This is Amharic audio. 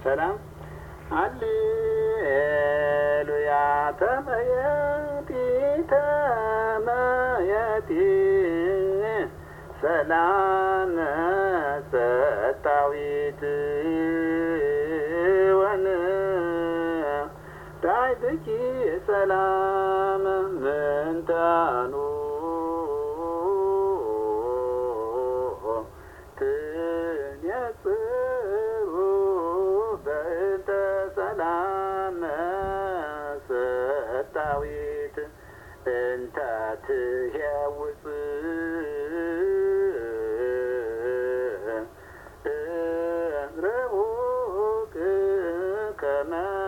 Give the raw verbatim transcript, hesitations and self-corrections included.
ሰላም ሃሌሉያ ተመየጢ ተመየጢ ሰላም ሰጣዊት ወን ዳይትኪ ሰላም ምንታኑ ትንየጽሩ በእንተ ሰላም ሰጣዊት እንተ ትሄውፅ ርሁቅ ከመ